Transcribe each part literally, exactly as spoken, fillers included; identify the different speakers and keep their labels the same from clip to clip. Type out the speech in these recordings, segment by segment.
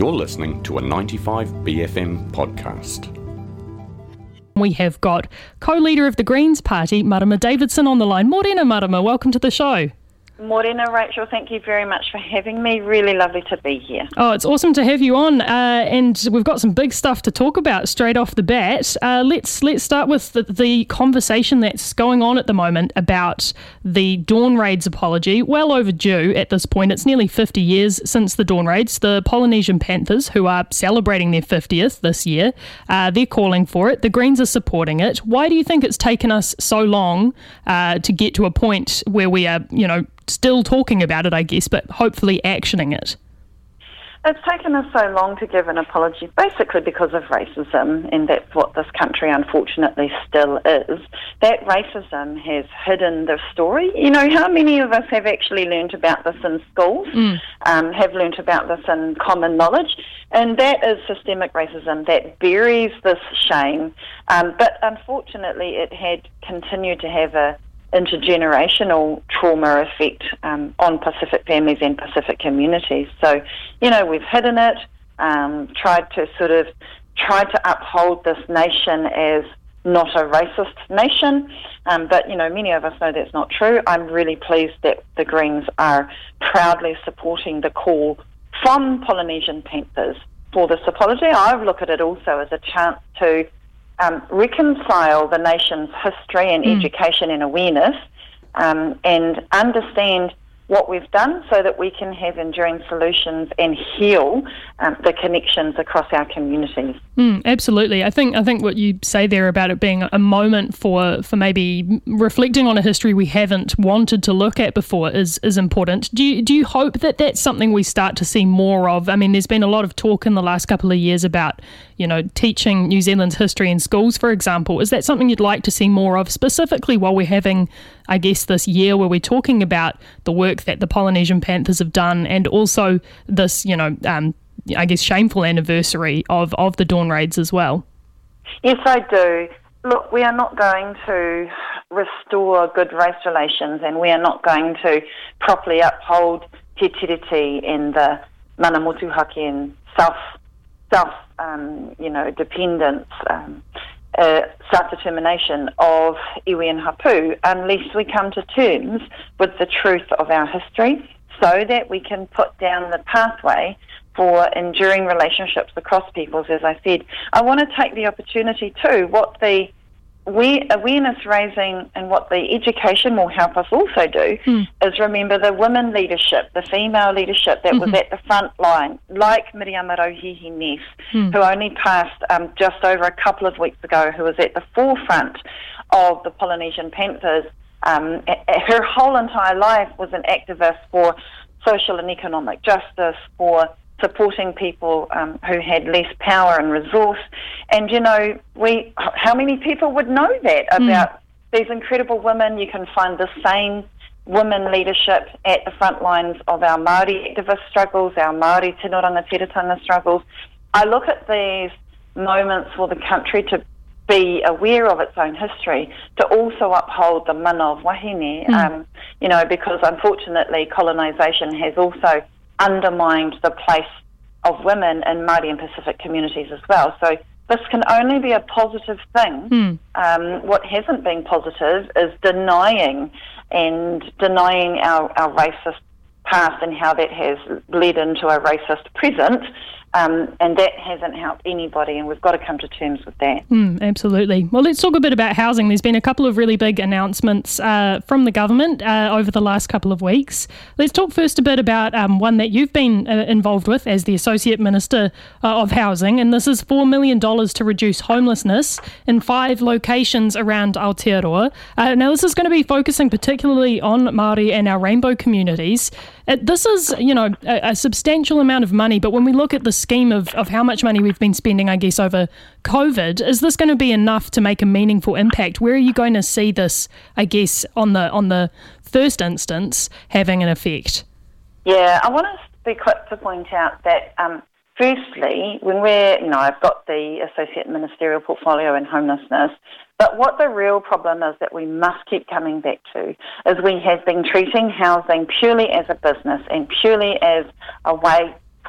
Speaker 1: You're listening to a ninety-five B F M podcast.
Speaker 2: We have got co-leader of the Greens Party, Marama Davidson, on the line. Morena, Marama, welcome to the show.
Speaker 3: Morena, Rachel, thank you very much for having me. Really lovely to be here.
Speaker 2: Oh, it's awesome to have you on, uh, and we've got some big stuff to talk about straight off the bat. Uh, let's let's start with the, the conversation that's going on at the moment about the Dawn Raids apology. Well overdue at this point. It's nearly fifty years since the Dawn Raids. The Polynesian Panthers, who are celebrating their fiftieth this year, uh, they're calling for it. The Greens are supporting it. Why do you think it's taken us so long uh, to get to a point where we are, you know, still talking about it, I guess, but hopefully actioning it?
Speaker 3: It's taken us so long to give an apology, basically because of racism, and that's what this country unfortunately still is. That racism has hidden the story. You know, how many of us have actually learnt about this in schools, mm. um, have learnt about this in common knowledge, and that is systemic racism that buries this shame. Um, but unfortunately, it had continued to have a intergenerational trauma effect um, on Pacific families and Pacific communities. So, you know, we've hidden it, um, tried to sort of, tried to uphold this nation as not a racist nation, um, but, you know, many of us know that's not true. I'm really pleased that the Greens are proudly supporting the call from Polynesian Panthers for this apology. I look at it also as a chance to Um, reconcile the nation's history and mm. education and awareness um, and understand what we've done so that we can have enduring solutions and heal um, the connections across our communities.
Speaker 2: Mm, absolutely. I think I think what you say there about it being a moment for, for maybe reflecting on a history we haven't wanted to look at before is, is important. Do you, do you hope that that's something we start to see more of? I mean, there's been a lot of talk in the last couple of years about, you know, teaching New Zealand's history in schools, for example. Is that something you'd like to see more of, specifically while we're having, I guess, this year where we're talking about the work that the Polynesian Panthers have done and also this, you know, um, I guess, shameful anniversary of, of the Dawn Raids as well?
Speaker 3: Yes, I do. Look, we are not going to restore good race relations, and we are not going to properly uphold te tiriti and the mana motuhake and self, self um, you know, dependence, um, uh, self-determination of iwi and hapu unless we come to terms with the truth of our history so that we can put down the pathway for enduring relationships across peoples. As I said, I want to take the opportunity too, what the we, awareness raising and what the education will help us also do mm. is remember the women leadership, the female leadership that mm-hmm. was at the front line, like Miriama Rauhihi Nef, mm. who only passed um, just over a couple of weeks ago, who was at the forefront of the Polynesian Panthers. Um, her whole entire life was an activist for social and economic justice, for supporting people um, who had less power and resource. And, you know, we how many people would know that about mm. these incredible women? You can find the same women leadership at the front lines of our Māori activist struggles, our Māori tino rangatiratanga struggles. I look at these moments for the country to be aware of its own history, to also uphold the mana of wahine, mm. um, you know, because unfortunately colonisation has also undermined the place of women in Māori and Pacific communities as well. So this can only be a positive thing. Mm. Um, what hasn't been positive is denying and denying our, our racist past and how that has led into a racist present. Um, and that hasn't helped anybody, and we've got to come to terms with that.
Speaker 2: Mm, absolutely. Well, let's talk a bit about housing. There's been a couple of really big announcements uh, from the government uh, over the last couple of weeks. Let's talk first a bit about um, one that you've been uh, involved with as the Associate Minister uh, of Housing, and this is four million dollars to reduce homelessness in five locations around Aotearoa. Uh, now, this is going to be focusing particularly on Māori and our rainbow communities. Uh, this is, you know, a, a substantial amount of money, but when we look at the scheme of, of how much money we've been spending, I guess, over COVID, is this going to be enough to make a meaningful impact? Where are you going to see this, I guess, on the on the first instance, having an effect?
Speaker 3: Yeah, I want to be quick to point out that, um, firstly, when we're, you know, I've got the Associate Ministerial Portfolio in Homelessness, but what the real problem is that we must keep coming back to is we have been treating housing purely as a business and purely as a way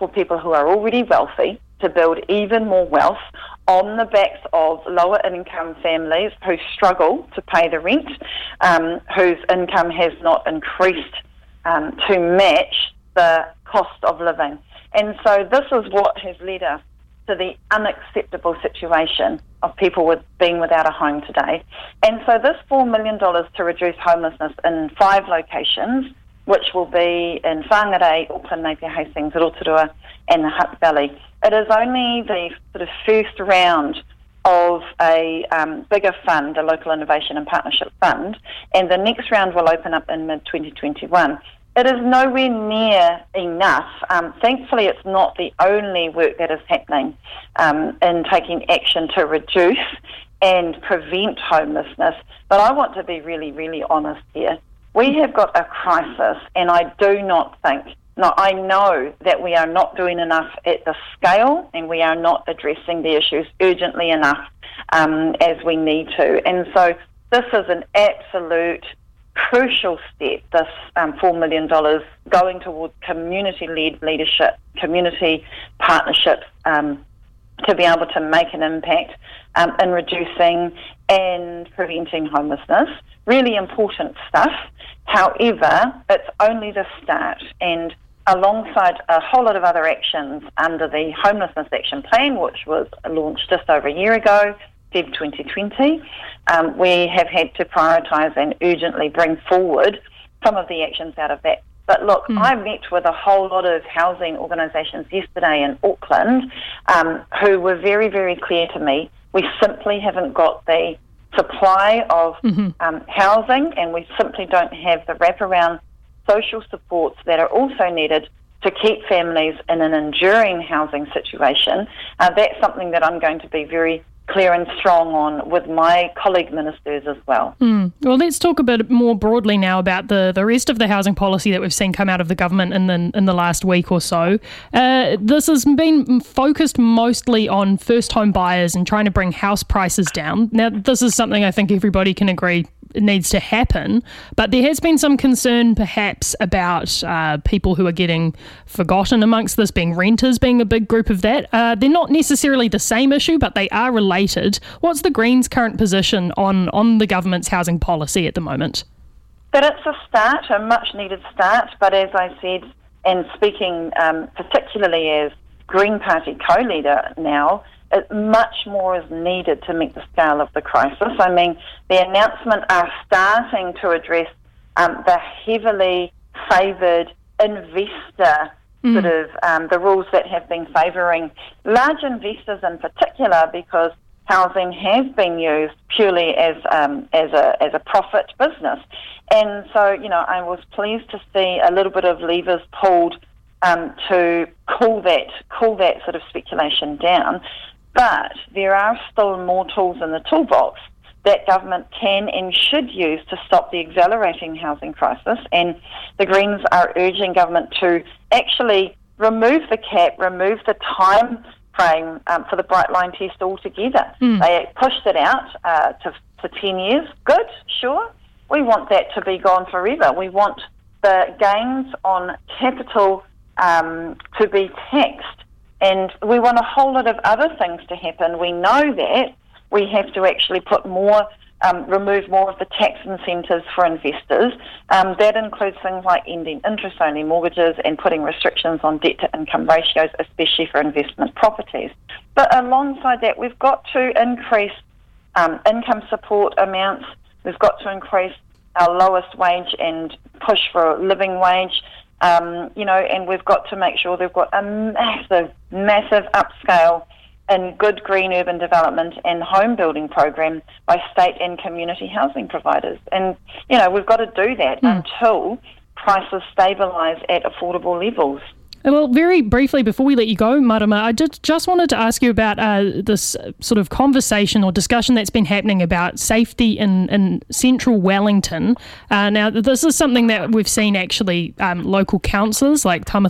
Speaker 3: for people who are already wealthy to build even more wealth on the backs of lower income families who struggle to pay the rent, um, whose income has not increased um, to match the cost of living. And so this is what has led us to the unacceptable situation of people with being without a home today. And so this four million dollars to reduce homelessness in five locations, which will be in Whangarei, Auckland, Napier Hastings, Rotorua and the Hutt Valley. It is only the sort of first round of a um, bigger fund, a Local Innovation and Partnership Fund, and the next round will open up in mid twenty twenty-one. It is nowhere near enough. Um, thankfully, it's not the only work that is happening um, in taking action to reduce and prevent homelessness. But I want to be really, really honest here. We have got a crisis, and I do not think, no, I know that we are not doing enough at the scale, and we are not addressing the issues urgently enough um, as we need to. And so this is an absolute crucial step, this um, four million dollars going towards community-led leadership, community partnerships, um, to be able to make an impact um, in reducing and preventing homelessness. Really important stuff. However, it's only the start, and alongside a whole lot of other actions under the Homelessness Action Plan, which was launched just over a year ago, February twenty twenty, um, we have had to prioritise and urgently bring forward some of the actions out of that. But look, mm. I met with a whole lot of housing organisations yesterday in Auckland um, who were very, very clear to me. We simply haven't got the supply of mm-hmm. um, housing, and we simply don't have the wraparound social supports that are also needed to keep families in an enduring housing situation. Uh, that's something that I'm going to be very clear and strong on with my colleague ministers as well.
Speaker 2: Mm. Well, let's talk a bit more broadly now about the, the rest of the housing policy that we've seen come out of the government in the, in the last week or so. Uh, this has been focused mostly on first home buyers and trying to bring house prices down. Now, this is something I think everybody can agree needs to happen, but there has been some concern perhaps about uh, people who are getting forgotten amongst this, being renters being a big group of that. Uh, they're not necessarily the same issue, but they are related. What's the Greens' current position on, on the government's housing policy at the moment?
Speaker 3: That it's a start, a much needed start, but as I said, and speaking um, particularly as Green Party co-leader now, it, much more is needed to meet the scale of the crisis. I mean, the announcement are starting to address um, the heavily favoured investor mm. sort of um, the rules that have been favouring large investors in particular, because housing has been used purely as um, as a as a profit business. And so, you know, I was pleased to see a little bit of levers pulled um, to cool that cool that sort of speculation down. But there are still more tools in the toolbox that government can and should use to stop the accelerating housing crisis. And the Greens are urging government to actually remove the cap, remove the time frame um, for the Bright Line test altogether. Mm. They pushed it out uh, to, to ten years. Good, sure. We want that to be gone forever. We want the gains on capital um, to be taxed. And we want a whole lot of other things to happen. We know that we have to actually put more, um, remove more of the tax incentives for investors. Um, that includes things like ending interest-only mortgages and putting restrictions on debt-to-income ratios, especially for investment properties. But alongside that, we've got to increase um, income support amounts. We've got to increase our lowest wage and push for a living wage. Um, you know, and we've got to make sure they've got a massive, massive upscale in good green urban development and home building program by state and community housing providers. And, you know, we've got to do that mm. until prices stabilise at affordable levels.
Speaker 2: Well, very briefly before we let you go, Marama, I just, just wanted to ask you about uh, this sort of conversation or discussion that's been happening about safety in, in central Wellington. Uh, now, this is something that we've seen actually um, local councillors like Tamatha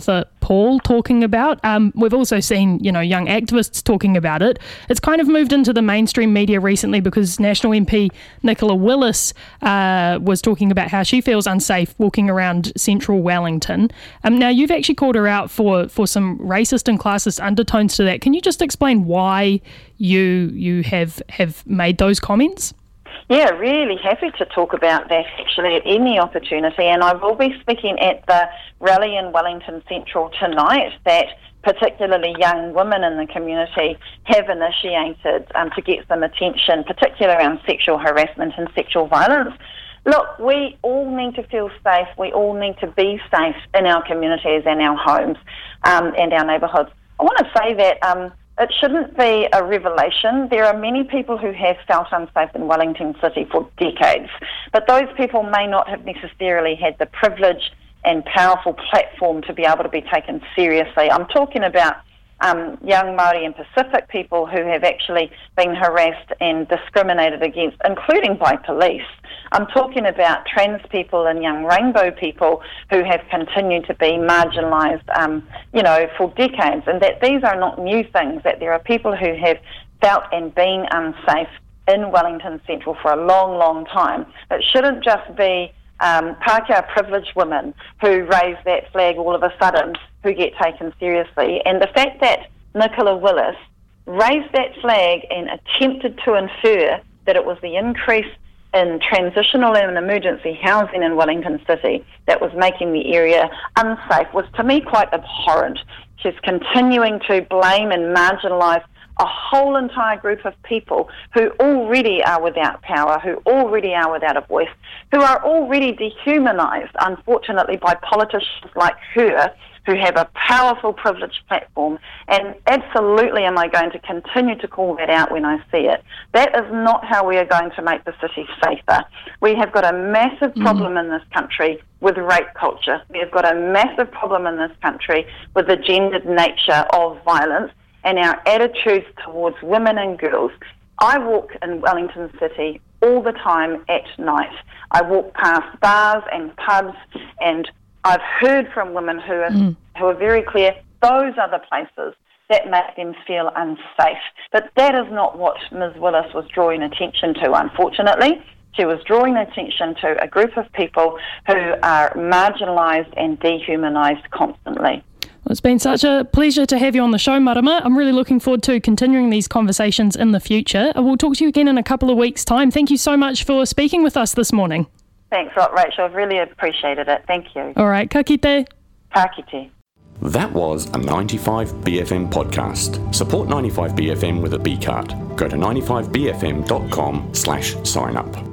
Speaker 2: Paul talking about. Um, we've also seen, you know, young activists talking about it. It's kind of moved into the mainstream media recently because National M P Nicola Willis uh, was talking about how she feels unsafe walking around central Wellington. Um, now, you've actually called her out for, for some racist and classist undertones to that. Can you just explain why you you have have made those comments?
Speaker 3: Yeah, really happy to talk about that actually at any opportunity, and I will be speaking at the rally in Wellington Central tonight that particularly young women in the community have initiated um, to get some attention, particularly around sexual harassment and sexual violence. Look, we all need to feel safe, we all need to be safe in our communities and our homes um, and our neighbourhoods. I want to say that um, it shouldn't be a revelation. There are many people who have felt unsafe in Wellington City for decades, but those people may not have necessarily had the privilege and powerful platform to be able to be taken seriously. I'm talking about um, young Māori and Pacific people who have actually been harassed and discriminated against, including by police. I'm talking about trans people and young rainbow people who have continued to be marginalised, um, you know, for decades, and that these are not new things, that there are people who have felt and been unsafe in Wellington Central for a long, long time. It shouldn't just be um, Pākehā privileged women who raise that flag all of a sudden who get taken seriously. And the fact that Nicola Willis raised that flag and attempted to infer that it was the increase in transitional and emergency housing in Wellington City that was making the area unsafe was to me quite abhorrent. She's continuing to blame and marginalise a whole entire group of people who already are without power, who already are without a voice, who are already dehumanised, unfortunately, by politicians like her, who have a powerful, privileged platform, and absolutely am I going to continue to call that out when I see it. That is not how we are going to make the city safer. We have got a massive problem mm. in this country with rape culture. We have got a massive problem in this country with the gendered nature of violence and our attitudes towards women and girls. I walk in Wellington City all the time at night. I walk past bars and pubs, and I've heard from women who are, mm. who are very clear, those are the places that make them feel unsafe. But that is not what Miz Willis was drawing attention to, unfortunately. She was drawing attention to a group of people who are marginalised and dehumanised constantly.
Speaker 2: Well, it's been such a pleasure to have you on the show, Marama. I'm really looking forward to continuing these conversations in the future. We'll talk to you again in a couple of weeks' time. Thank you so much for speaking with us this morning.
Speaker 3: Thanks, Rachel. I've really appreciated it. Thank you.
Speaker 2: All right, ka kite.
Speaker 3: Ka kite.
Speaker 1: That was a ninety-five B F M podcast. Support ninety-five B F M with a B card. Go to ninety-five B F M dot com slash sign up.